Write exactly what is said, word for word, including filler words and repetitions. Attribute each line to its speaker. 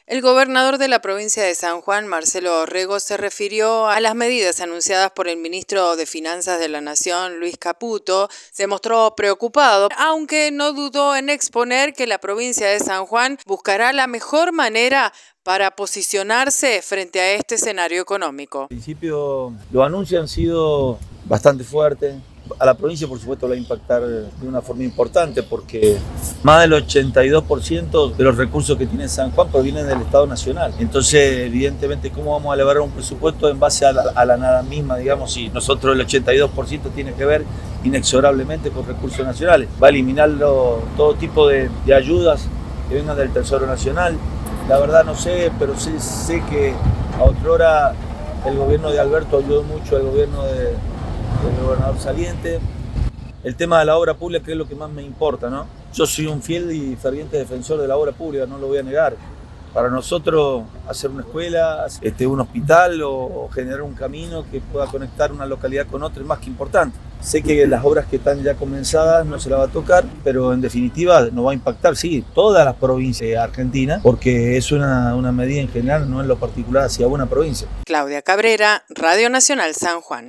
Speaker 1: El gobernador de la provincia de San Juan, Marcelo Orrego, se refirió a las medidas anunciadas por el ministro de Finanzas de la Nación, Luis Caputo. Se mostró preocupado, aunque no dudó en exponer que la provincia de San Juan buscará la mejor manera para posicionarse frente a este escenario económico.
Speaker 2: En principio, los anuncios han sido bastante fuertes. A la provincia, por supuesto, le va a impactar de una forma importante porque más del ochenta y dos por ciento de los recursos que tiene San Juan provienen del Estado Nacional. Entonces, evidentemente, ¿cómo vamos a elevar un presupuesto en base a la, a la nada misma, digamos, si nosotros el ochenta y dos por ciento tiene que ver inexorablemente con recursos nacionales? Va a eliminarlo todo tipo de, de ayudas que vengan del Tesoro Nacional. La verdad no sé, pero sí sé que a otrora el gobierno de Alberto ayudó mucho al gobierno de del gobernador saliente. El tema de la obra pública, que es lo que más me importa, ¿no? Yo soy un fiel y ferviente defensor de la obra pública, no lo voy a negar. Para nosotros, hacer una escuela, este, un hospital o, o generar un camino que pueda conectar una localidad con otra es más que importante. Sé que las obras que están ya comenzadas no se la va a tocar, pero en definitiva nos va a impactar, sí, todas las provincias de Argentina, porque es una, una medida en general, no en lo particular hacia una provincia.
Speaker 1: Claudia Cabrera, Radio Nacional San Juan.